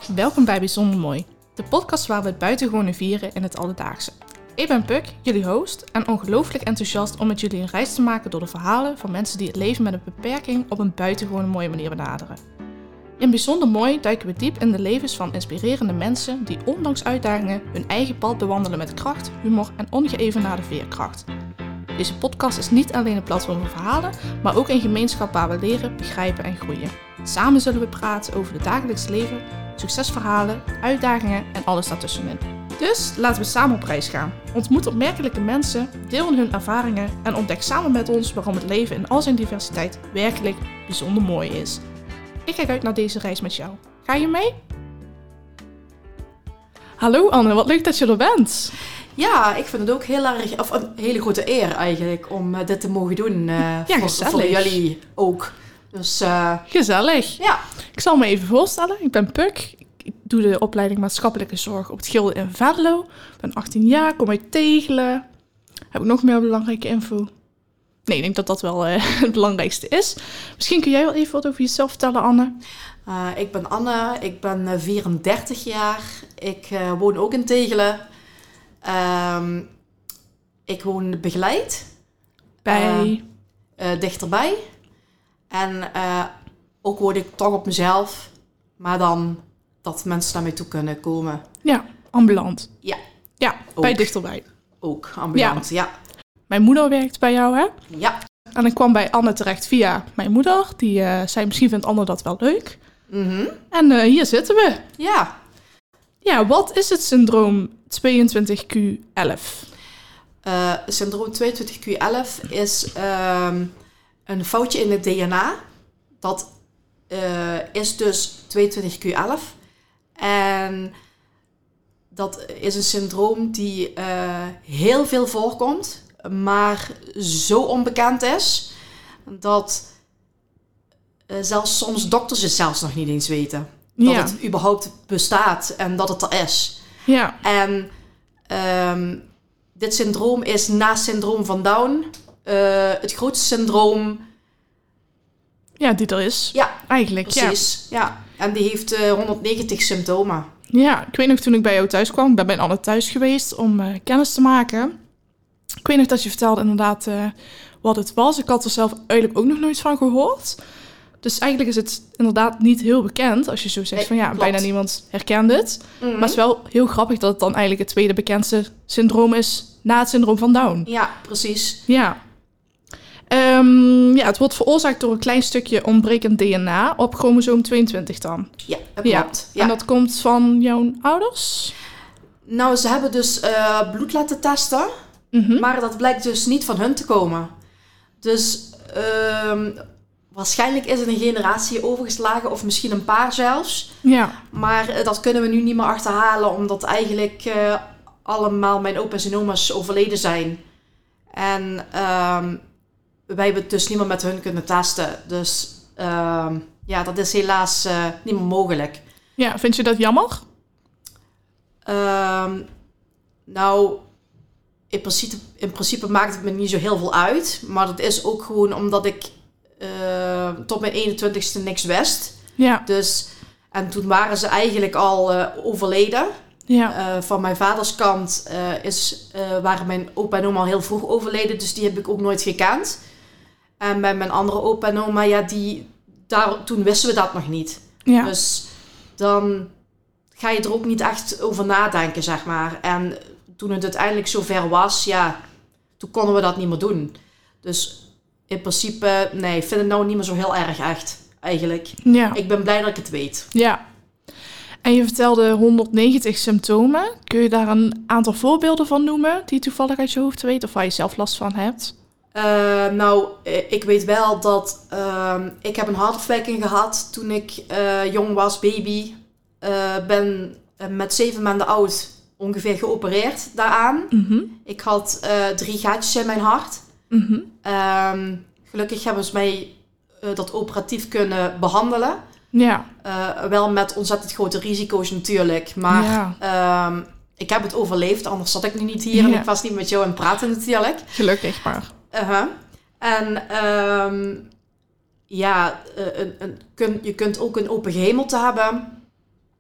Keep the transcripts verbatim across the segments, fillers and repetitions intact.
Welkom bij Bijzonder Mooi, de podcast waar we het buitengewone vieren in het alledaagse. Ik ben Puk, jullie host, en ongelooflijk enthousiast om met jullie een reis te maken door de verhalen van mensen die het leven met een beperking op een buitengewone mooie manier benaderen. In Bijzonder Mooi duiken we diep in de levens van inspirerende mensen die ondanks uitdagingen hun eigen pad bewandelen met kracht, humor en ongeëvenaarde veerkracht. Deze podcast is niet alleen een platform voor verhalen, maar ook een gemeenschap waar we leren, begrijpen en groeien. Samen zullen we praten over het dagelijks leven, succesverhalen, uitdagingen en alles daartussenin. Dus laten we samen op reis gaan. Ontmoet opmerkelijke mensen, deel hun ervaringen en ontdek samen met ons waarom het leven in al zijn diversiteit werkelijk bijzonder mooi is. Ik kijk uit naar deze reis met jou. Ga je mee? Hallo Anne, wat leuk dat je er bent. Ja, ik vind het ook heel erg, of een hele grote eer eigenlijk om uh, dit te mogen doen. Uh, ja, voor, gezellig. voor jullie ook. Dus, uh, gezellig. Ja. Ik zal me even voorstellen. Ik ben Puk. Ik doe de opleiding maatschappelijke zorg op het Gilde in Venlo. Ik ben achttien jaar, kom uit Tegelen. Heb ik nog meer belangrijke info? Nee, ik denk dat dat wel uh, het belangrijkste is. Misschien kun jij wel even wat over jezelf vertellen, Anne. Uh, ik ben Anne, ik ben uh, vierendertig jaar. Ik uh, woon ook in Tegelen. Uh, ik woon begeleid. Bij? Uh, uh, dichterbij. En uh, ook woon ik toch op mezelf. Maar dan dat mensen naar mij toe kunnen komen. Ja, ambulant. Ja. Ja, ook. Bij dichterbij. Ook ambulant, ja. ja. Mijn moeder werkt bij jou, hè? Ja. En ik kwam bij Anne terecht via mijn moeder. Die uh, zei, misschien vindt Anne dat wel leuk. Mm-hmm. En uh, hier zitten we. Ja. Ja, wat is het syndroom tweeëntwintig Q elf? Uh, syndroom tweeëntwintig Q elf is um, een foutje in het D N A. Dat uh, is dus tweeëntwintig Q elf. En dat is een syndroom die uh, heel veel voorkomt, maar zo onbekend is dat uh, zelfs soms dokters het zelfs nog niet eens weten. Dat ja. het überhaupt bestaat en dat het er is. Ja. En um, dit syndroom is na syndroom van Down uh, het grootste syndroom. Ja, die er is. Ja, eigenlijk. Precies. Ja. ja. En die heeft uh, honderdnegentig symptomen. Ja, ik weet nog toen ik bij jou thuis kwam. Ik ben bij Anne thuis geweest om uh, kennis te maken. Ik weet nog dat je vertelde inderdaad uh, wat het was. Ik had er zelf eigenlijk ook nog nooit van gehoord. Dus eigenlijk is het inderdaad niet heel bekend. Als je zo zegt nee, van ja, klopt. bijna niemand herkent het. Mm-hmm. Maar het is wel heel grappig dat het dan eigenlijk het tweede bekendste syndroom is na het syndroom van Down. Ja, precies. Ja. Um, ja, het wordt veroorzaakt door een klein stukje ontbrekend D N A op chromosoom tweeëntwintig dan. Ja, dat klopt. Ja. En dat komt van jouw ouders? Nou, ze hebben dus uh, bloed laten testen. Mm-hmm. Maar dat blijkt dus niet van hun te komen. Dus um, waarschijnlijk is het een generatie overgeslagen of misschien een paar zelfs. Ja. Maar uh, dat kunnen we nu niet meer achterhalen, omdat eigenlijk uh, allemaal mijn opa's en oma's overleden zijn. En um, wij hebben het dus niet meer met hun kunnen testen. Dus uh, ja, dat is helaas uh, niet meer mogelijk. Ja, vind je dat jammer? Uh, nou, in principe, in principe maakt het me niet zo heel veel uit. Maar dat is ook gewoon omdat ik uh, tot mijn eenentwintigste niks wist. Ja. Dus, en toen waren ze eigenlijk al uh, overleden. Ja. Uh, van mijn vaders kant uh, is, uh, waren mijn opa en oma al heel vroeg overleden. Dus die heb ik ook nooit gekend. En bij mijn andere opa en oma, ja, die, daar, toen wisten we dat nog niet. Ja. Dus dan ga je er ook niet echt over nadenken, zeg maar. En toen het uiteindelijk zover was, ja, toen konden we dat niet meer doen. Dus in principe, nee, ik vind het nou niet meer zo heel erg echt, eigenlijk. Ja. Ik ben blij dat ik het weet. Ja. En je vertelde honderdnegentig symptomen. Kun je daar een aantal voorbeelden van noemen die je toevallig uit je hoofd weet of waar je zelf last van hebt? Uh, nou, ik weet wel dat uh, ik heb een hartafwijking gehad toen ik uh, jong was, baby. Uh, ben uh, met zeven maanden oud ongeveer geopereerd daaraan. Mm-hmm. Ik had uh, drie gaatjes in mijn hart. Mm-hmm. Um, gelukkig hebben ze mij uh, dat operatief kunnen behandelen. Ja. Uh, wel met ontzettend grote risico's natuurlijk. Maar ja. um, ik heb het overleefd, anders zat ik nu niet hier. Ja. En ik was niet met jou aan het praten natuurlijk. Gelukkig maar. Uh-huh. En um, ja, uh, een, een, kun, je kunt ook een open gehemelte hebben.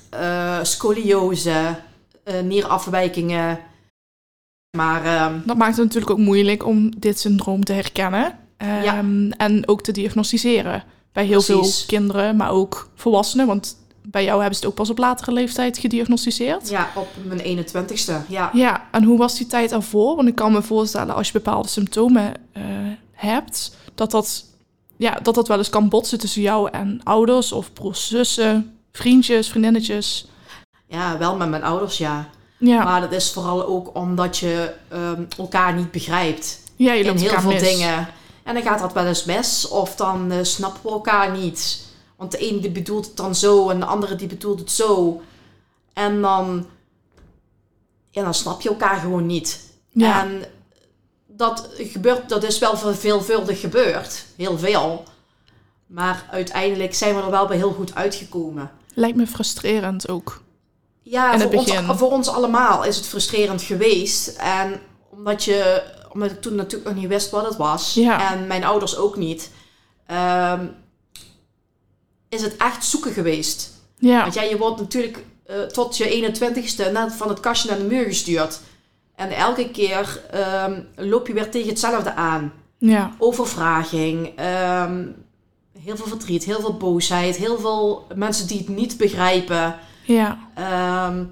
uh, scoliose, uh, nierafwijkingen. Maar, uh, dat maakt het natuurlijk ook moeilijk om dit syndroom te herkennen. Um, ja. En ook te diagnosticeren. Bij heel Precies. veel kinderen, maar ook volwassenen. Want bij jou hebben ze het ook pas op latere leeftijd gediagnosticeerd. Ja, op mijn eenentwintigste, ja. Ja, en hoe was die tijd ervoor? Want ik kan me voorstellen, als je bepaalde symptomen uh, hebt... Dat dat, ja, dat dat wel eens kan botsen tussen jou en ouders... of broers, zussen, vriendjes, vriendinnetjes. Ja, wel met mijn ouders, ja. ja. Maar dat is vooral ook omdat je um, elkaar niet begrijpt. Ja, je in heel veel mis. dingen. En dan gaat dat wel eens mis. Of dan uh, snappen we elkaar niet... Want de ene die bedoelt het dan zo en de andere die bedoelt het zo. En dan, ja, dan snap je elkaar gewoon niet. Ja. En dat gebeurt, dat is wel veelvuldig gebeurd. Heel veel. Maar uiteindelijk zijn we er wel bij heel goed uitgekomen. Lijkt me frustrerend ook. Ja, in voor, het ons, begin. voor ons allemaal is het frustrerend geweest. En omdat, je, omdat ik toen natuurlijk nog niet wist wat het was. Ja. En mijn ouders ook niet. Um, is het echt zoeken geweest. Ja. Want ja, je wordt natuurlijk uh, tot je eenentwintigste net van het kastje naar de muur gestuurd. En elke keer um, loop je weer tegen hetzelfde aan. Ja. Overvraging, um, heel veel verdriet, heel veel boosheid, heel veel mensen die het niet begrijpen. Ja. Um,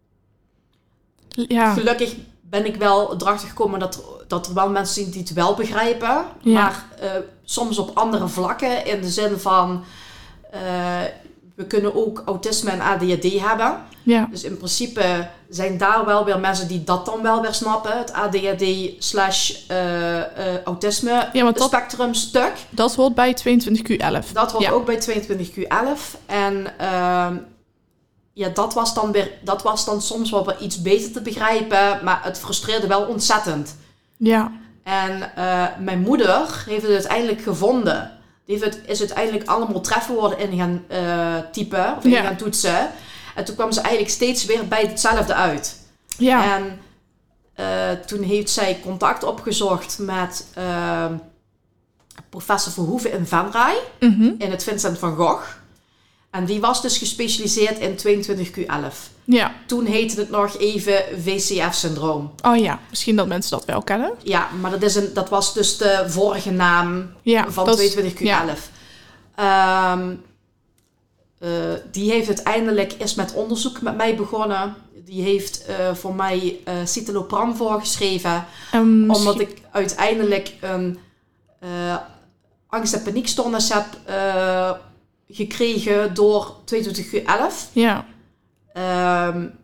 ja. Gelukkig ben ik wel erachter gekomen dat, dat er wel mensen zijn die het wel begrijpen. Ja. Maar uh, soms op andere vlakken in de zin van... Uh, we kunnen ook autisme en A D H D hebben. Ja. Dus in principe zijn daar wel weer mensen die dat dan wel weer snappen. Het A D H D slash uh, uh, autisme ja, spectrum stuk. Dat hoort bij tweeëntwintig Q elf. Dat hoort ja. ook bij tweeëntwintig Q elf. En uh, ja, dat was dan weer, dat was dan soms wel weer iets beter te begrijpen. Maar het frustreerde wel ontzettend. Ja. En uh, mijn moeder heeft het uiteindelijk gevonden. Die heeft het, is uiteindelijk allemaal trefwoorden in gaan uh, typen of in ja. gaan toetsen. En toen kwam ze eigenlijk steeds weer bij hetzelfde uit. Ja. En uh, toen heeft zij contact opgezocht met uh, professor Verhoeven in Venray. Mm-hmm. In het Vincent van Gogh. En die was dus gespecialiseerd in tweeëntwintig Q elf. Ja. Toen heette het nog even V C F-syndroom. Oh ja, misschien dat mensen dat wel kennen. Ja, maar dat, is een, dat was dus de vorige naam ja, van tweeëntwintig Q elf. Ja. Um, uh, die heeft uiteindelijk is met onderzoek met mij begonnen. Die heeft uh, voor mij uh, citalopram voorgeschreven. Um, omdat ik uiteindelijk een uh, angst- en paniekstoornis heb uh, gekregen door tweeëntwintig Q elf. Ja. Um,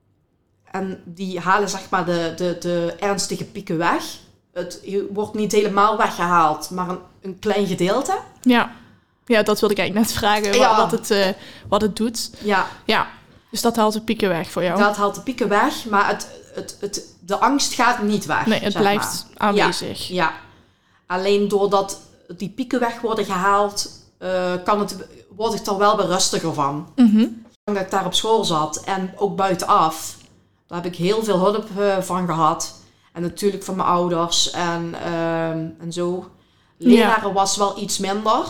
en die halen zeg maar de, de, de ernstige pieken weg. Het wordt niet helemaal weggehaald, maar een, een klein gedeelte. Ja. Ja, dat wilde ik eigenlijk net vragen, ja. wat, het, uh, wat het doet. Ja. Ja. Dus dat haalt de pieken weg voor jou? Dat haalt de pieken weg, maar het, het, het, de angst gaat niet weg. Nee, het blijft maar. aanwezig. Ja, ja. Alleen doordat die pieken weg worden gehaald, uh, kan het, word ik er wel weer rustiger van. Mm-hmm. Dat ik daar op school zat en ook buitenaf, daar heb ik heel veel hulp uh, van gehad. En natuurlijk van mijn ouders en, uh, en zo. Leraren ja. was wel iets minder.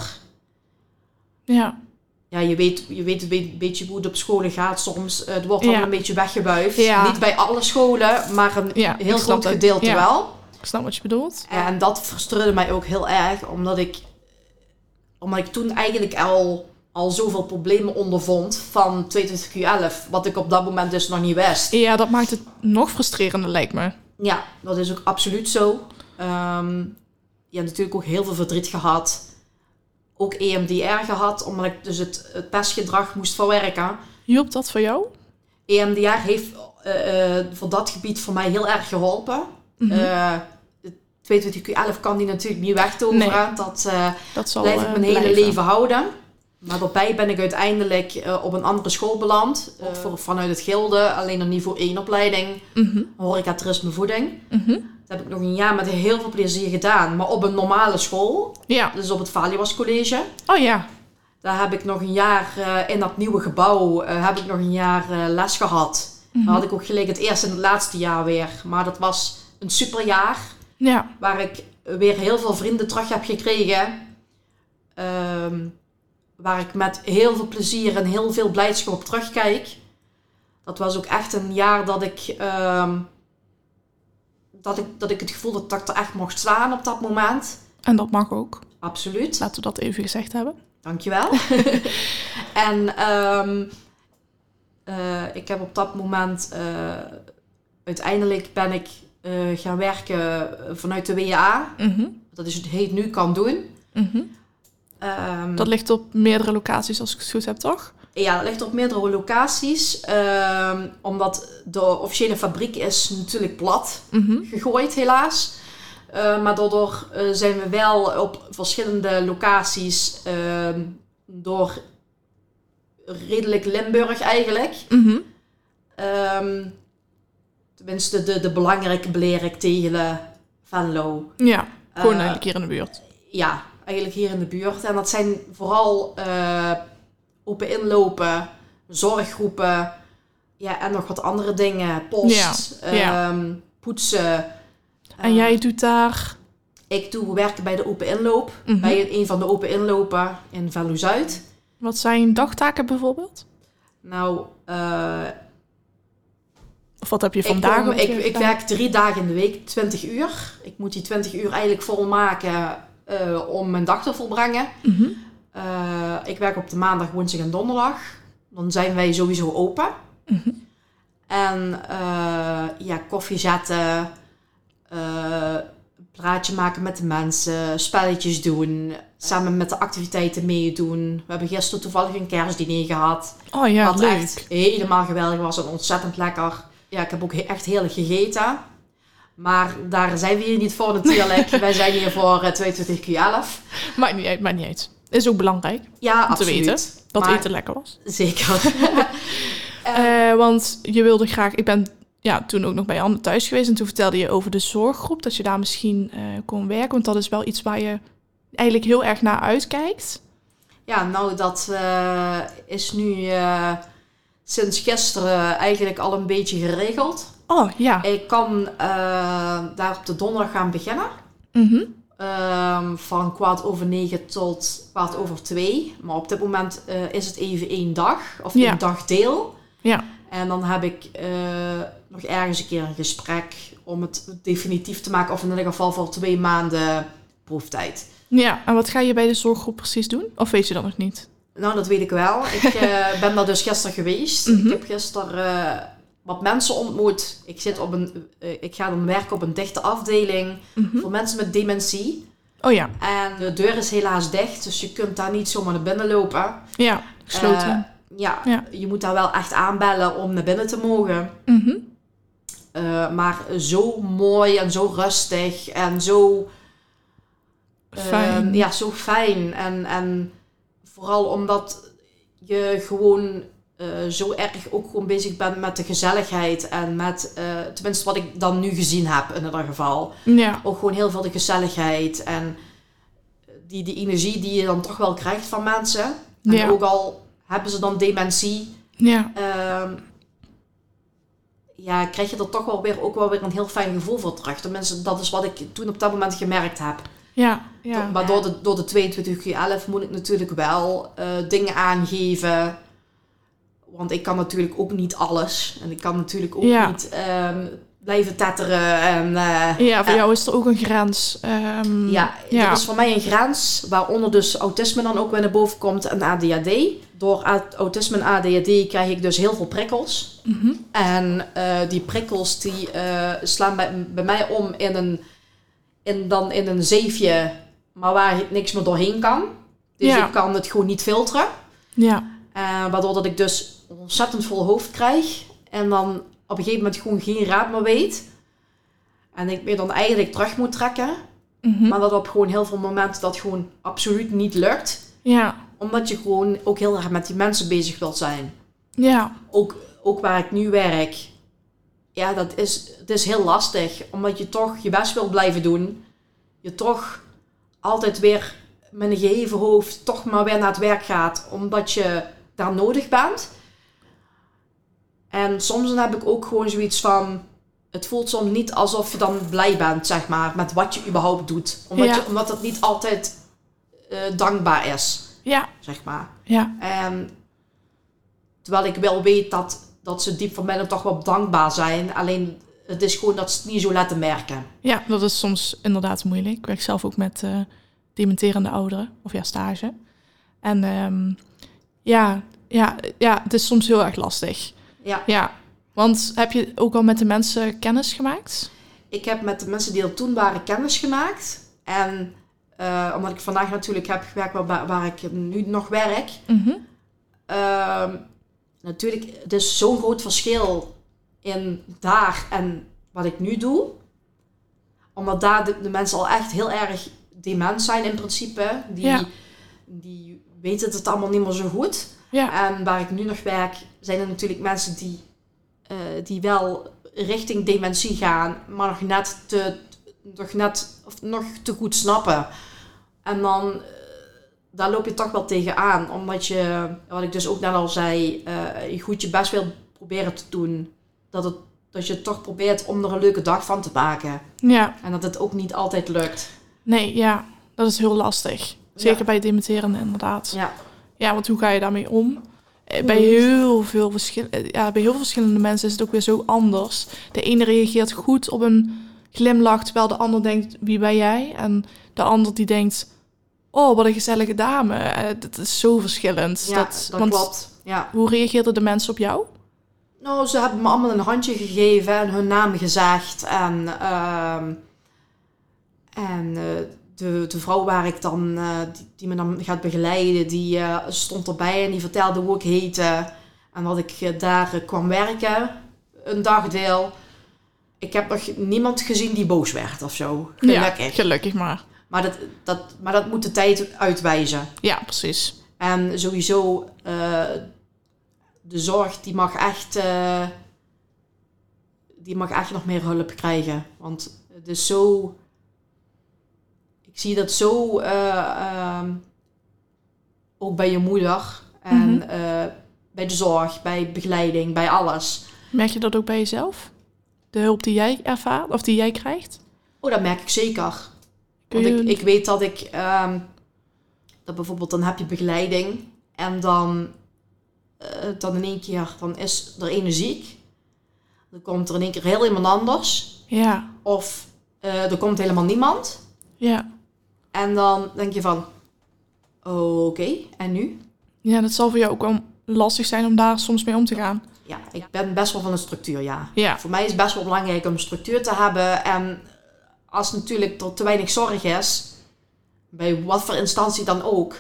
Ja. Ja, je weet, je weet een beetje hoe het op scholen gaat soms. Het wordt wel ja. een beetje weggewuifd. Ja. Niet bij alle scholen, maar een ja, heel groot gedeelte ja. wel. Ik snap wat je bedoelt. En dat frustreerde mij ook heel erg, omdat ik, omdat ik toen eigenlijk al, al zoveel problemen ondervond van tweeëntwintig Q elf, wat ik op dat moment dus nog niet wist. Ja, dat maakt het nog frustrerender, lijkt me. Ja, dat is ook absoluut zo. Um, ja, natuurlijk ook heel veel verdriet gehad. Ook E M D R gehad, omdat ik dus het, het pestgedrag moest verwerken. Hielp dat voor jou? E M D R heeft uh, uh, voor dat gebied voor mij heel erg geholpen. Mm-hmm. Uh, tweeëntwintig Q elf kan die natuurlijk niet wegtoveren. Nee, dat uh, dat zal, blijf ik mijn uh, hele blijven. leven houden. Maar daarbij ben ik uiteindelijk uh, op een andere school beland. Uh, voor, vanuit het Gilde, alleen een niveau één opleiding. Mm-hmm. Horeca, toerisme, voeding. Mm-hmm. Dat heb ik nog een jaar met heel veel plezier gedaan. Maar op een normale school. Ja. Dus op het Valiwas College. Oh ja. Daar heb ik nog een jaar uh, in dat nieuwe gebouw uh, heb ik nog een jaar uh, les gehad. Mm-hmm. Daar had ik ook gelijk het eerste en het laatste jaar weer. Maar dat was een super jaar. Ja. Waar ik weer heel veel vrienden terug heb gekregen. Um, waar ik met heel veel plezier en heel veel blijdschap op terugkijk. Dat was ook echt een jaar dat ik, um, dat ik, dat ik het gevoel had dat ik er echt mocht staan op dat moment. En dat mag ook. Absoluut. Laten we dat even gezegd hebben. Dankjewel. en um, uh, ik heb op dat moment, uh, uiteindelijk ben ik uh, gaan werken vanuit de W J A. Mm-hmm. Dat is het heet nu kan doen. Mm-hmm. Um, dat ligt op meerdere locaties als ik het goed heb, toch? Ja, dat ligt op meerdere locaties. Um, omdat de officiële fabriek is natuurlijk plat Mm-hmm. gegooid, helaas. Uh, maar daardoor uh, zijn we wel op verschillende locaties uh, door redelijk Limburg eigenlijk. Mm-hmm. Um, tenminste, de, de belangrijke Blerik, Tegelen, Venlo. Ja, gewoon uh, eigenlijk hier in de buurt. Ja, eigenlijk hier in de buurt. En dat zijn vooral uh, open inlopen, zorggroepen, ja, en nog wat andere dingen. Post, ja, ja. Um, poetsen. En uh, jij doet daar? Ik doe werken bij de open inloop. Mm-hmm. Bij een van de open inlopen in Venlo-Zuid. Wat zijn dagtaken bijvoorbeeld? Nou, uh, of wat heb je vandaag? Ik, ik, ik werk drie dagen in de week, twintig uur. Ik moet die twintig uur eigenlijk volmaken uh, om mijn dag te volbrengen. Mm-hmm. Uh, ik werk op de maandag, woensdag en donderdag. Dan zijn wij sowieso open. Mm-hmm. En uh, ja, koffie zetten, uh, praatje maken met de mensen, spelletjes doen, samen met de activiteiten meedoen. We hebben gisteren toevallig een kerstdiner gehad. Oh ja, wat leuk. echt helemaal geweldig was en ontzettend lekker. Ja, ik heb ook echt heerlijk gegeten. Maar daar zijn we hier niet voor natuurlijk. Wij zijn hier voor uh, tweeëntwintig Q elf. Maakt niet uit, maakt niet uit. Is ook belangrijk ja, om absoluut. te weten dat maar, eten lekker was. Zeker. uh, want je wilde graag... Ik ben ja, toen ook nog bij Anne thuis geweest. En toen vertelde je over de zorggroep. Dat je daar misschien uh, kon werken. Want dat is wel iets waar je eigenlijk heel erg naar uitkijkt. Ja, nou dat uh, is nu uh, sinds gisteren eigenlijk al een beetje geregeld. Oh, ja. Ik kan uh, daar op de donderdag gaan beginnen. Mm-hmm. Um, van kwart over negen tot kwart over twee. Maar op dit moment uh, is het even één dag. Of ja. één dagdeel. Ja. En dan heb ik uh, nog ergens een keer een gesprek om het definitief te maken. Of in ieder geval voor twee maanden proeftijd. Ja, en wat ga je bij de zorggroep precies doen? Of weet je dat nog niet? Nou, dat weet ik wel. Ik uh, ben daar dus gisteren geweest. Mm-hmm. Ik heb gisteren uh, wat mensen ontmoet. Ik, zit op een, uh, ik ga dan werken op een dichte afdeling mm-hmm. voor mensen met dementie. Oh ja. En de deur is helaas dicht, dus je kunt daar niet zomaar naar binnen lopen. Ja, gesloten. Uh, ja, ja, je moet daar wel echt aanbellen om naar binnen te mogen. Mm-hmm. Uh, maar zo mooi en zo rustig en zo... Fijn. Uh, ja, zo fijn. En, en vooral omdat je gewoon uh, zo erg ook gewoon bezig bent met de gezelligheid. En met, uh, tenminste wat ik dan nu gezien heb in ieder geval. Ja. Ook gewoon heel veel de gezelligheid. En die, die energie die je dan toch wel krijgt van mensen. En ja. ook al hebben ze dan dementie. Ja. Uh, ja, krijg je er toch wel weer, ook wel weer een heel fijn gevoel voor terug. Tenminste, dat is wat ik toen op dat moment gemerkt heb. Ja, ja. Maar door de, door de tweeëntwintig Q elf moet ik natuurlijk wel uh, dingen aangeven. Want ik kan natuurlijk ook niet alles. En ik kan natuurlijk ook ja. niet um, blijven tetteren. En, uh, ja, voor uh, jou is er ook een grens. Um, ja, ja, er is voor mij een grens. Waaronder dus autisme dan ook weer naar boven komt en A D H D. Door autisme en A D H D krijg ik dus heel veel prikkels. Mm-hmm. En uh, die prikkels die uh, slaan bij, bij mij om in een... En dan in een zeefje, maar waar niks meer doorheen kan. Dus ja. ik kan het gewoon niet filteren. Ja. Uh, waardoor dat ik dus ontzettend vol hoofd krijg. En dan op een gegeven moment gewoon geen raad meer weet. En ik me dan eigenlijk terug moet trekken. Mm-hmm. Maar dat op gewoon heel veel momenten dat gewoon absoluut niet lukt. Ja. Omdat je gewoon ook heel erg met die mensen bezig wilt zijn. Ja. Ook, ook waar ik nu werk... Ja, dat is, het is heel lastig. Omdat je toch je best wil blijven doen. Je toch altijd weer met een geheven hoofd toch maar weer naar het werk gaat. Omdat je daar nodig bent. En soms dan heb ik ook gewoon zoiets van... Het voelt soms niet alsof je dan blij bent, zeg maar. Met wat je überhaupt doet. Omdat, ja. je, omdat het niet altijd uh, dankbaar is. Ja. Zeg maar. Ja. En terwijl ik wel weet dat, dat ze diep van binnen toch wel dankbaar zijn. Alleen het is gewoon dat ze het niet zo laten merken. Ja, dat is soms inderdaad moeilijk. Ik werk zelf ook met uh, dementerende ouderen. Of ja, stage. En um, ja, ja, ja, het is soms heel erg lastig. Ja. Ja. Want heb je ook al met de mensen kennis gemaakt? Ik heb met de mensen die er toen waren kennis gemaakt. En uh, omdat ik vandaag natuurlijk heb gewerkt waar, waar ik nu nog werk. Mm-hmm. Uh, natuurlijk, het is zo'n groot verschil in daar en wat ik nu doe. Omdat daar de, de mensen al echt heel erg dement zijn in principe. Die, ja. die weten het allemaal niet meer zo goed. Ja. En waar ik nu nog werk, zijn er natuurlijk mensen die, uh, die wel richting dementie gaan, maar nog net te, nog net, of nog te goed snappen. En dan, uh, daar loop je toch wel tegenaan. Omdat je, wat ik dus ook net al zei, uh, je goed je best wil proberen te doen. Dat, het, dat je toch probeert om er een leuke dag van te maken. Ja. En dat het ook niet altijd lukt. Nee, ja, dat is heel lastig. Zeker ja. bij dementerende inderdaad. Ja. Ja, want hoe ga je daarmee om? Bij heel, veel verschil- ja, bij heel veel verschillende mensen is het ook weer zo anders. De ene reageert goed op een glimlach, terwijl de ander denkt, wie ben jij? En de ander die denkt, oh, wat een gezellige dame. Dat is zo verschillend. Ja, dat, dat want klopt. Ja. Hoe reageerden de mensen op jou? Nou, ze hebben me allemaal een handje gegeven en hun naam gezegd. En, uh, en uh, de, de vrouw waar ik dan, uh, die, die me dan gaat begeleiden, die uh, stond erbij en die vertelde hoe ik heette. En dat ik uh, daar uh, kwam werken, een dagdeel. Ik heb nog niemand gezien die boos werd of zo. Gelukkig. Ja, gelukkig maar. Maar dat, dat, maar dat moet de tijd uitwijzen. Ja, precies. En sowieso, uh, de zorg die mag echt, uh, die mag echt nog meer hulp krijgen. Want het is zo, ik zie dat zo, uh, uh, ook bij je moeder en mm-hmm. uh, bij de zorg, bij begeleiding, bij alles. Merk je dat ook bij jezelf? De hulp die jij ervaart of die jij krijgt? Oh, dat merk ik zeker. Want ik, ik weet dat ik, um, dat bijvoorbeeld dan heb je begeleiding en dan, uh, dan in één keer, dan is er ene ziek. Dan komt er in één keer heel iemand anders. Ja. Of uh, er komt helemaal niemand. Ja. En dan denk je van, oké, okay, en nu? Ja, dat zal voor jou ook wel lastig zijn om daar soms mee om te gaan. Ja, ik ben best wel van een structuur, ja. ja. Voor mij is het best wel belangrijk om een structuur te hebben. En als natuurlijk er te weinig zorg is, bij wat voor instantie dan ook,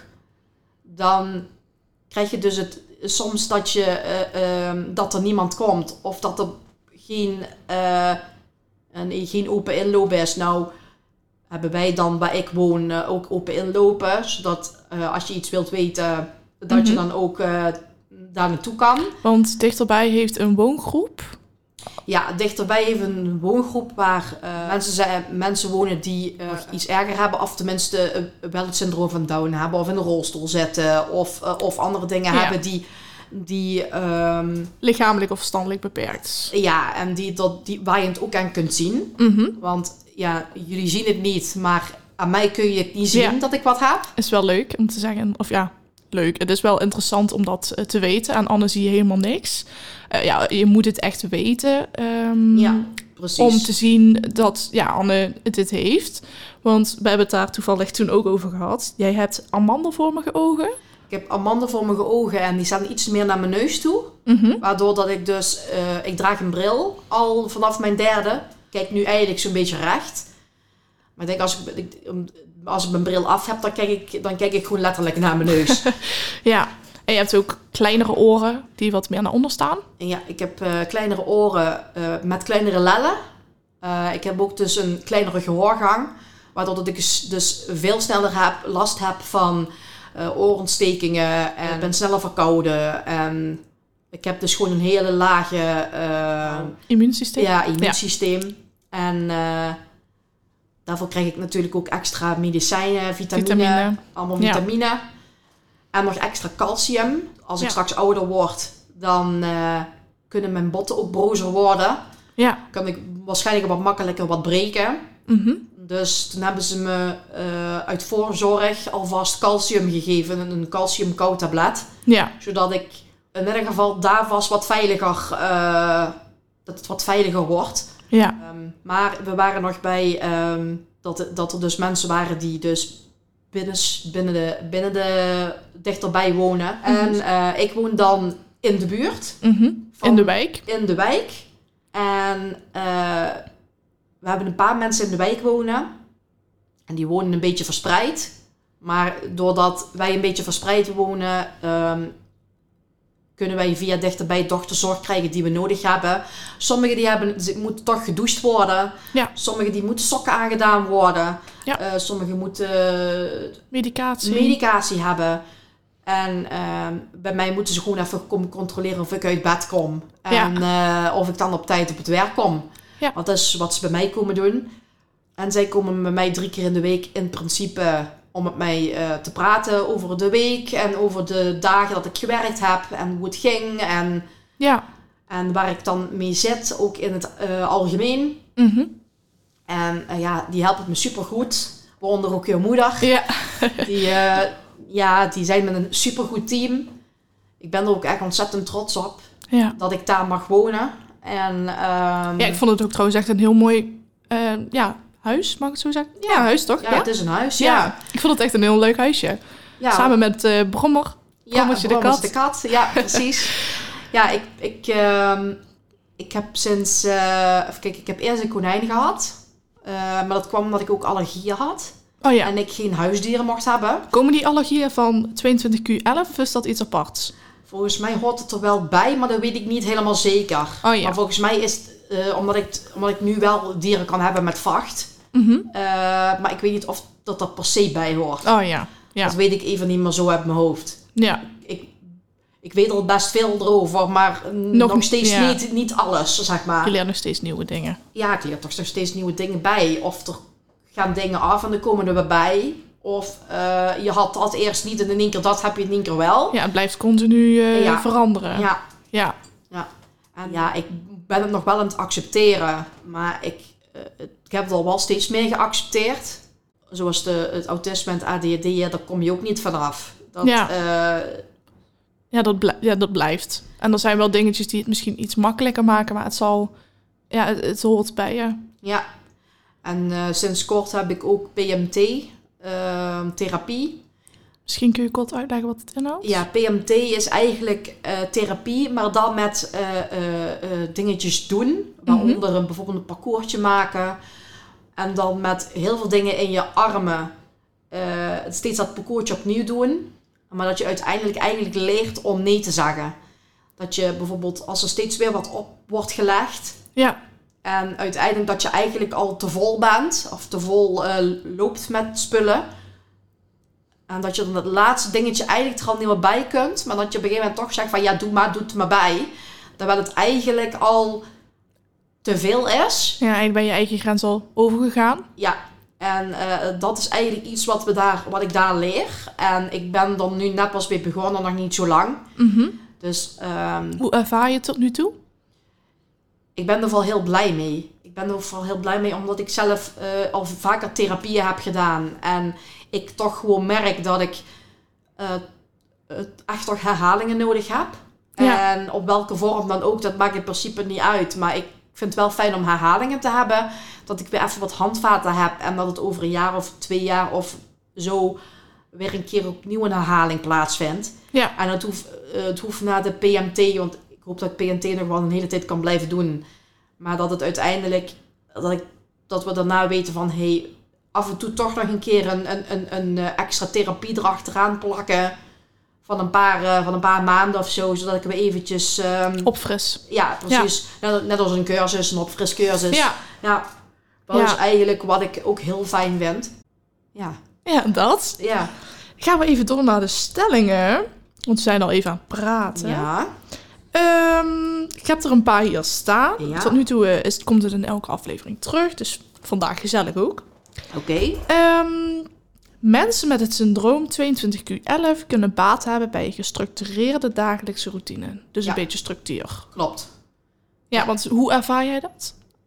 dan krijg je dus het soms dat, je, uh, uh, dat er niemand komt. Of dat er geen, uh, een, geen open inloop is. Nou, hebben wij dan waar ik woon uh, ook open inlopen. Zodat uh, als je iets wilt weten, dat mm-hmm. je dan ook uh, daar naartoe kan. Want dichterbij heeft een woongroep. Ja, dichterbij heeft een woongroep waar uh, mensen, zijn, mensen wonen die uh, iets erger hebben. Of tenminste uh, wel het syndroom van Down hebben. Of in een rolstoel zitten. Of, uh, of andere dingen ja. hebben die... die um, lichamelijk of verstandelijk beperkt. Ja, en die, dat, die, waar je het ook aan kunt zien. Mm-hmm. Want ja, jullie zien het niet. Maar aan mij kun je het niet zien ja. dat ik wat heb. Is wel leuk om te zeggen. Of ja, leuk. Het is wel interessant om dat uh, te weten. Aan Anne zie je helemaal niks. Uh, ja, je moet het echt weten. Um, ja, precies. Om te zien dat ja, Anne dit heeft. Want we hebben het daar toevallig toen ook over gehad. Jij hebt amandelvormige ogen. Ik heb amandelvormige ogen en die staan iets meer naar mijn neus toe. Mm-hmm. Waardoor dat ik dus... Uh, ik draag een bril al vanaf mijn derde. Kijk nu eigenlijk zo'n beetje recht. Maar ik denk als ik, als ik mijn bril af heb, dan kijk ik, dan kijk ik gewoon letterlijk naar mijn neus. Ja, en je hebt ook kleinere oren die wat meer naar onder staan. En ja, ik heb uh, kleinere oren uh, met kleinere lellen. Uh, ik heb ook dus een kleinere gehoorgang. Waardoor dat ik dus veel sneller heb, last heb van uh, oorontstekingen. En ik ben sneller verkouden. En ik heb dus gewoon een hele lage... Uh, immuunsysteem? Ja, immuunsysteem. Ja. En uh, daarvoor krijg ik natuurlijk ook extra medicijnen, vitamine. vitamine. Allemaal vitamine. Ja. En nog extra calcium. Als ik ja. straks ouder word, dan uh, kunnen mijn botten ook brozer worden. Ja. Kan ik waarschijnlijk wat makkelijker wat breken. Mm-hmm. Dus toen hebben ze me uh, uit voorzorg alvast calcium gegeven. Een calciumkauwtablet. Ja. Zodat ik in ieder geval daar vast wat veiliger... Uh, dat het wat veiliger wordt. Ja. Um, maar we waren nog bij... Um, dat, dat er dus mensen waren die dus... Binnen, binnen, de, binnen de dichterbij wonen. Mm-hmm. En uh, ik woon dan in de buurt. Mm-hmm. In de wijk. In de wijk. En uh, we hebben een paar mensen in de wijk wonen. En die wonen een beetje verspreid. Maar doordat wij een beetje verspreid wonen... Um, kunnen wij via dichterbij toch de zorg krijgen die we nodig hebben. Sommigen die hebben, ze moeten toch gedoucht worden. Ja. Sommigen die moeten sokken aangedaan worden. Ja. Uh, sommigen moeten medicatie. medicatie hebben. En uh, bij mij moeten ze gewoon even komen controleren of ik uit bed kom. En ja. uh, of ik dan op tijd op het werk kom. Ja. Want dat is wat ze bij mij komen doen. En zij komen bij mij drie keer in de week in principe... om met mij uh, te praten over de week en over de dagen dat ik gewerkt heb en hoe het ging en, ja. en waar ik dan mee zit, ook in het uh, algemeen. Mm-hmm. En uh, ja, die helpen me supergoed, waaronder ook je moeder. Ja. die, uh, ja, die zijn met een supergoed team. Ik ben er ook echt ontzettend trots op ja. dat ik daar mag wonen. En, um, ja, ik vond het ook trouwens echt een heel mooi... Uh, ja. Huis, mag ik het zo zeggen? Ja, ja huis toch? Ja, ja, het is een huis, ja. ja. Ik vond het echt een heel leuk huisje. Ja. Samen met uh, Brommer. Brommertje ja, de kat. de kat. Ja, precies. ja, ik, ik, uh, ik heb sinds... Uh, even kijken, ik heb eerst een konijn gehad. Uh, maar dat kwam omdat ik ook allergieën had. Oh ja. En ik geen huisdieren mocht hebben. Komen die allergieën van tweeëntwintig Q elf of is dat iets aparts? Volgens mij hoort het er wel bij, maar dat weet ik niet helemaal zeker. Oh ja. Maar volgens mij is het... Uh, omdat, ik, omdat ik nu wel dieren kan hebben met vacht... Mm-hmm. Uh, maar ik weet niet of dat er per se bij hoort. Oh ja. ja. Dat weet ik even niet meer zo uit mijn hoofd. Ja. Ik, ik weet er best veel erover, maar nog, nog steeds ja. niet, niet alles, zeg maar. Je leert nog steeds nieuwe dingen. Ja, ik leer toch nog steeds nieuwe dingen bij. Of er gaan dingen af en er komen er weer bij. Of uh, je had dat eerst niet en in één keer dat heb je in één keer wel. Ja, het blijft continu uh, ja. veranderen. Ja. Ja. Ja. En ja, ik ben het nog wel aan het accepteren, maar ik... Ik heb het al wel steeds meer geaccepteerd. Zoals de, het autisme en het A D H D, daar kom je ook niet vanaf. Dat, ja. Uh, ja, dat blij- ja, dat blijft. En er zijn wel dingetjes die het misschien iets makkelijker maken, maar het zal... Ja, het, het hoort bij je. Ja. En uh, sinds kort heb ik ook P M T, uh, therapie. Misschien kun je kort uitleggen wat het inhoudt? Ja, P M T is eigenlijk uh, therapie, maar dan met uh, uh, uh, dingetjes doen. Waaronder mm-hmm. een, bijvoorbeeld een parcoursje maken. En dan met heel veel dingen in je armen uh, steeds dat parcoursje opnieuw doen. Maar dat je uiteindelijk eigenlijk leert om nee te zeggen. Dat je bijvoorbeeld, als er steeds weer wat op wordt gelegd. Ja. En uiteindelijk dat je eigenlijk al te vol bent. Of te vol uh, loopt met spullen. En dat je dan het laatste dingetje eigenlijk er al niet meer bij kunt. Maar dat je op een gegeven moment toch zegt van ja, doe maar, doe het maar bij. Terwijl het eigenlijk al te veel is. Ja, eigenlijk ben je eigen grens al overgegaan. Ja, en uh, dat is eigenlijk iets wat, we daar, wat ik daar leer. En ik ben dan nu net pas weer begonnen, nog niet zo lang. Mm-hmm. Dus, um, hoe ervaar je het tot nu toe? Ik ben er wel heel blij mee. Ik ben er vooral heel blij mee omdat ik zelf uh, al vaker therapieën heb gedaan. En ik toch gewoon merk dat ik uh, echt toch herhalingen nodig heb. Ja. En op welke vorm dan ook, dat maakt in principe niet uit. Maar ik vind het wel fijn om herhalingen te hebben. Dat ik weer even wat handvaten heb. En dat het over een jaar of twee jaar of zo weer een keer opnieuw een herhaling plaatsvindt. Ja. En het hoeft, uh, het hoeft na de P M T, want ik hoop dat ik P M T nog wel een hele tijd kan blijven doen. Maar dat het uiteindelijk, dat, ik, dat we daarna weten van, hey, af en toe toch nog een keer een, een, een, een extra therapie erachteraan plakken. Van een paar, uh, van een paar maanden of zo, zodat ik weer eventjes... Um, opfris. Ja, precies. Ja. Net, net als een cursus, een opfriscursus. Ja. Ja. Dat ja. is eigenlijk wat ik ook heel fijn vind. Ja. Ja, dat. Ja. Gaan we even door naar de stellingen. Want we zijn al even aan het praten. Ja. Um, ik heb er een paar hier staan. Ja. Tot nu toe uh, is, komt het in elke aflevering terug. Dus vandaag gezellig ook. Oké. Okay. Um, mensen met het syndroom tweeëntwintig Q elf kunnen baat hebben bij een gestructureerde dagelijkse routine. Dus ja. een beetje structuur. Klopt. Ja, want hoe ervaar jij dat?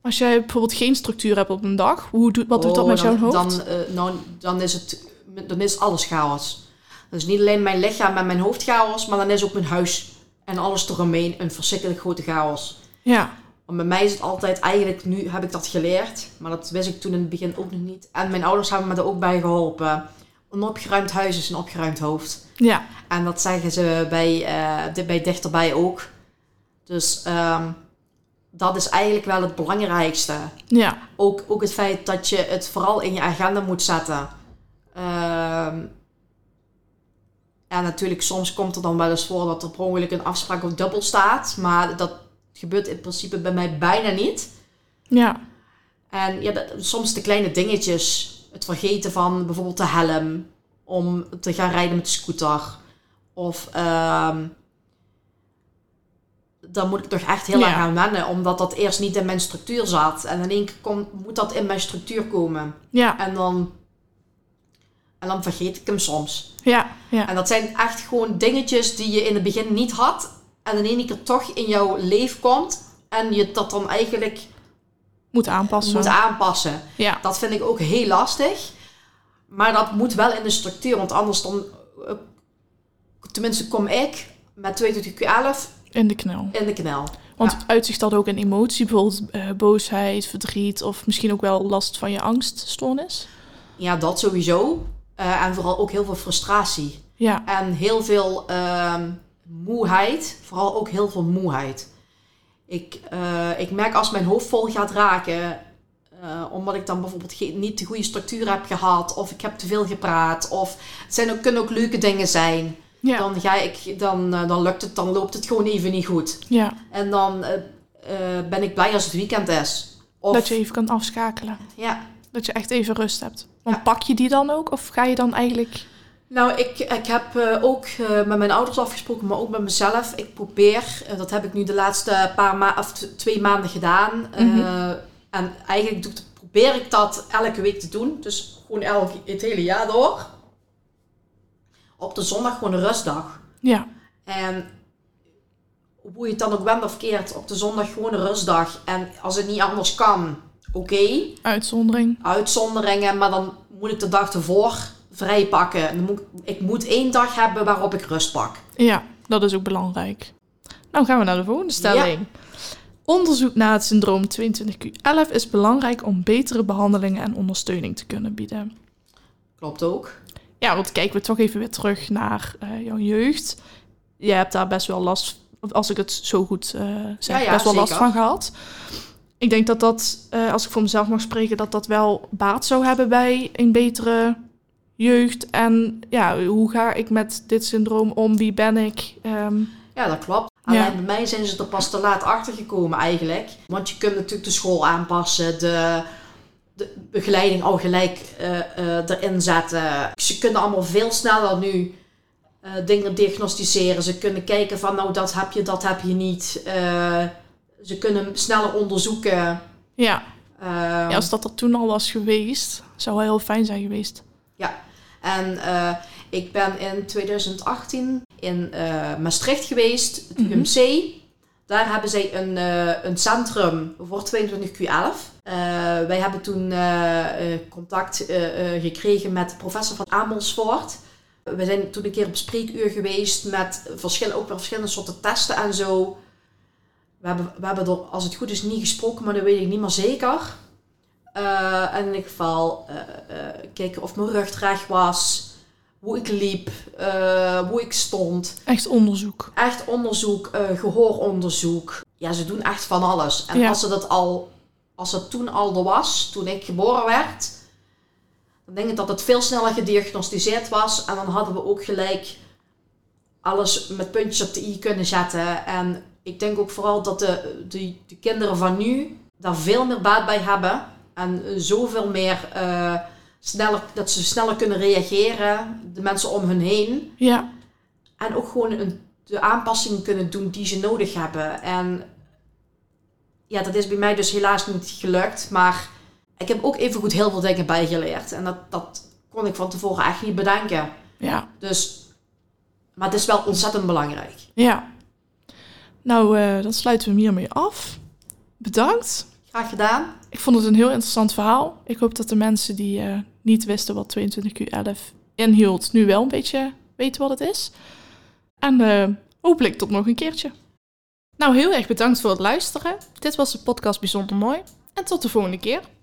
Als jij bijvoorbeeld geen structuur hebt op een dag, hoe doet, wat doet dat Oh, met dan, jouw hoofd? Dan, uh, nou, dan, is het, dan is alles chaos. Dus niet alleen mijn lichaam en mijn hoofd chaos, maar dan is ook mijn huis en alles eromheen een verschrikkelijk grote chaos. Ja. Want bij mij is het altijd, eigenlijk nu heb ik dat geleerd, maar dat wist ik toen in het begin ook nog niet. En mijn ouders hebben me er ook bij geholpen. Een opgeruimd huis is een opgeruimd hoofd. Ja. En dat zeggen ze bij, uh, bij dichterbij ook. Dus um, dat is eigenlijk wel het belangrijkste. Ja. Ook, ook het feit dat je het vooral in je agenda moet zetten. Um, en natuurlijk, soms komt er dan wel eens voor dat er per ongeluk een afspraak of dubbel staat. Maar dat gebeurt in principe bij mij bijna niet. Ja. En ja, dat, soms de kleine dingetjes. Het vergeten van bijvoorbeeld de helm. Om te gaan rijden met de scooter. Of um, dan moet ik toch echt heel ja. erg aan wennen. Omdat dat eerst niet in mijn structuur zat. En in één keer komt, moet dat in mijn structuur komen. Ja. En dan, en dan vergeet ik hem soms. Ja. Ja. En dat zijn echt gewoon dingetjes die je in het begin niet had. En in één keer toch in jouw leven komt. En je dat dan eigenlijk moet aanpassen. Moet aanpassen. Ja. Dat vind ik ook heel lastig. Maar dat moet wel in de structuur. Want anders dan... Tenminste kom ik met tweeëntwintig Q elf... In de knel. In de knel. Want ja. uitzicht dat ook in emotie? Bijvoorbeeld uh, boosheid, verdriet... of misschien ook wel last van je angststoornis? Ja, dat sowieso. Uh, en vooral ook heel veel frustratie. Ja. En heel veel uh, moeheid. Vooral ook heel veel moeheid. Ik, uh, ik merk als mijn hoofd vol gaat raken... Uh, omdat ik dan bijvoorbeeld geen, niet de goede structuur heb gehad... of ik heb te veel gepraat... of het zijn ook, kunnen ook leuke dingen zijn... Ja. Dan, ga ik, dan, uh, dan lukt het, dan loopt het gewoon even niet goed. Ja. En dan uh, uh, ben ik blij als het weekend is. Of, dat je even kan afschakelen. Ja. Dat je echt even rust hebt. Want ja. pak je die dan ook? Of ga je dan eigenlijk... Nou, ik, ik heb uh, ook uh, met mijn ouders afgesproken, maar ook met mezelf. Ik probeer, uh, dat heb ik nu de laatste paar ma- of t- twee maanden gedaan. Uh, mm-hmm. En eigenlijk doe, probeer ik dat elke week te doen. Dus gewoon elk, het hele jaar door. Op de zondag gewoon een rustdag. Ja. En hoe je het dan ook bent of keert, op de zondag gewoon een rustdag. En als het niet anders kan, oké. Okay. Uitzondering. Uitzonderingen, maar dan moet ik de dag ervoor vrij pakken. Dan moet ik, ik moet één dag hebben waarop ik rust pak. Ja, dat is ook belangrijk. Nou gaan we naar de volgende stelling. Ja. Onderzoek naar het syndroom tweeëntwintig Q elf is belangrijk om betere behandelingen en ondersteuning te kunnen bieden. Klopt ook. Ja, want kijken we toch even weer terug naar uh, jouw jeugd. Je hebt daar best wel last, als ik het zo goed uh, zeg, ja, ja, best wel zeker. last van gehad. Ik denk dat dat, uh, als ik voor mezelf mag spreken, dat dat wel baat zou hebben bij een betere jeugd. En ja, hoe ga ik met dit syndroom om? Wie ben ik? Um, ja, dat klopt. Alleen ja. bij mij zijn ze er pas te laat achter gekomen eigenlijk. Want je kunt natuurlijk de school aanpassen, de... de begeleiding al gelijk uh, uh, erin zetten. Ze kunnen allemaal veel sneller nu uh, dingen diagnosticeren. Ze kunnen kijken van nou dat heb je, dat heb je niet. Uh, ze kunnen sneller onderzoeken. Ja. Uh, ja, als dat er toen al was geweest, zou wel heel fijn zijn geweest. Ja, en uh, ik ben in twintig achttien in uh, Maastricht geweest, het U M C. Mm-hmm. Daar hebben zij een, uh, een centrum voor tweeëntwintig Q elf. Uh, wij hebben toen uh, uh, contact uh, uh, gekregen met de professor van Amersfoort. We zijn toen een keer op spreekuur geweest met verschillen, ook weer verschillende soorten testen en zo. We hebben, we hebben er, als het goed is, niet gesproken, maar dat weet ik niet meer zeker. Uh, en in ieder geval uh, uh, kijken of mijn rug recht was, hoe ik liep, uh, hoe ik stond. Echt onderzoek. Echt onderzoek, uh, gehooronderzoek. Ja, ze doen echt van alles. En ja. als, het al, als het toen al er was, toen ik geboren werd, dan denk ik dat het veel sneller gediagnosticeerd was. En dan hadden we ook gelijk alles met puntjes op de i kunnen zetten. En ik denk ook vooral dat de, de, de kinderen van nu daar veel meer baat bij hebben. En zoveel meer... Uh, Sneller, dat ze sneller kunnen reageren, de mensen om hun heen. Ja. En ook gewoon een, de aanpassingen kunnen doen die ze nodig hebben. En ja, dat is bij mij dus helaas niet gelukt. Maar ik heb ook evengoed heel veel dingen bijgeleerd. En dat, dat kon ik van tevoren echt niet bedenken. Ja. Dus, maar het is wel ontzettend belangrijk. Ja. Nou, uh, dan sluiten we hem hiermee af. Bedankt. Graag gedaan. Ik vond het een heel interessant verhaal. Ik hoop dat de mensen die uh, niet wisten wat tweeëntwintig Q elf inhield, nu wel een beetje weten wat het is. En uh, hopelijk tot nog een keertje. Nou, heel erg bedankt voor het luisteren. Dit was de podcast Bijzonder Mooi. En tot de volgende keer.